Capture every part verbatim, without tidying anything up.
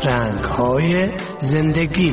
رنگ‌های زندگی.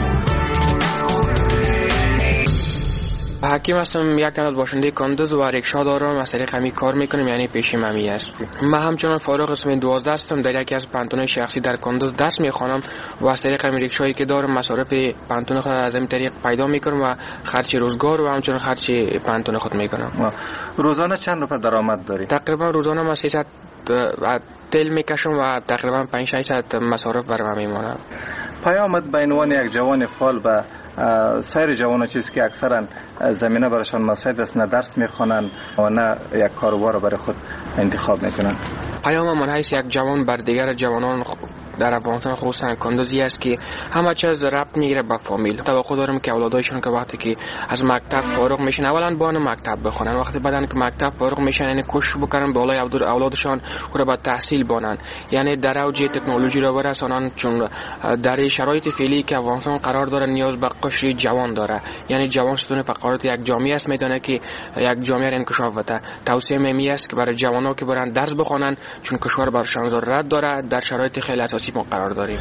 حکیم هستم، یک تنها باشنده کندوز و ریکشا دارم. از طریق همی کار میکنم، یعنی پیشم همی است. من همچنان فارغ قسم دوازده هستم، در یکی از پانتون‌های شخصی در کندوز درس میخوانم و از طریق همی ریکشایی که دارم مصارف پانتون خود از این طریق پیدا میکنم و خرچ روزگار و همچنان خرچ پانتون خود میکنم. روزانه چند روپه درآمد داری؟ تقریبا روزانه من سیصد تل میکشم و تقریبا پنج ششصد مصارف برام میمونه. پیامت بین عنوان یک جوان فعال و سایر جوانان چیزی که اکثرا زمینه برایشان مساعد است، نه درس میخوانند و نه یک کاروبار برای خود انتخاب میکنند. پیام من حیث یک جوان بر دیگر جوانان در افغانستان خصوصا کندوزی است که همه چیز ربط میگیره به فامیل. توقع دارم که اولادایشون که وقتی که از مکتب فارغ میشن اولا بان مکتب بخونن، وقتی بعدن که مکتب فارغ میشن یعنی کوشش بکنن بالای اولادشان او را به تحصیل بانن، یعنی در اوج تکنولوژی را برسانن، چون در شرایط فعلی که افغانستان قرار داره نیاز به قشر جوان داره. یعنی جوان ستون فقرات یک جامعه است، میدونه که یک جامعه را انکشاف بده. توصیه می است که برای جوانان که برن درس بخونن، چون کشور برشان ضرورت داره. در شرایط خیلی اساسی ما قرار داریم.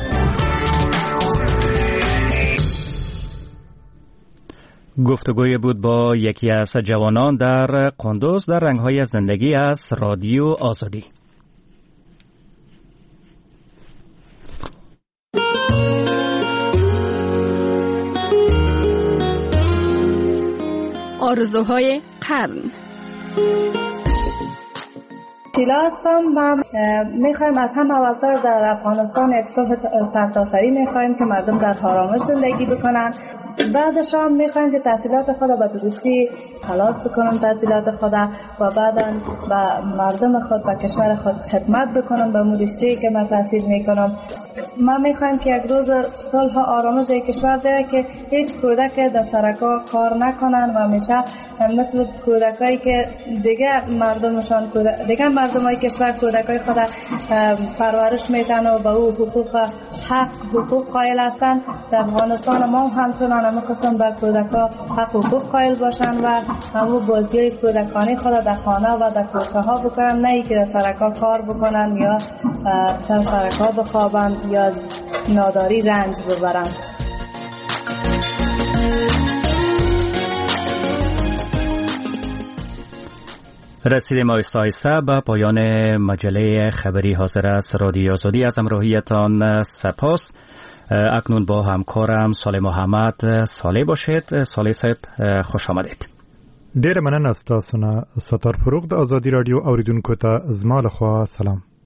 گفتگوی بود با یکی از جوانان در کندوز در رنگ‌های زندگی از رادیو آزادی. آرزوهای قرن. شیلا هستم. ما میخوایم از هم اولتر در افغانستان یک صلح سرتاسری میخوایم که مردم در آرامش زندگی بکنن. بعدش هم میخوایم که تحصیلات خود به درستی خلاص بکنن تحصیلات خود و بعدا به مردم خود و کشور خود خدمت بکنن به مورشتی که من تحصیل میکنم. ما میخوایم که یک روز صلح و آرامش کشور ده که هیچ کودک در سرکا کار نکنن و همیشه مثل کودکایی که دیگه مردمشان دیگه مردمای کشور کودکای خود پرورش میدن و به او حقوق حق حقوق قائل هستن. در افغانستان ما همچنان همه قسم بر کودکا حق حقوق قائل باشن و همو بازیای کودکانه خود در خانه و در کوچه ها بکنن، نه ای که در سرکا کار بکنن یا سر سرکا بخوابن یا ناداری رنج ببرن. رسیدیم آهسته آهسته به پایان مجله خبری حاضر است رادیو آزادی. از همراهیتان سپاس. اکنون با همکارم صالح محمد صالح باشید. صالح صاحب خوش آمدید. ډېر مننه ستاسو نه. ستار فروغ د آزادي رادیو اوریدونکو ته زما له خوا سلام.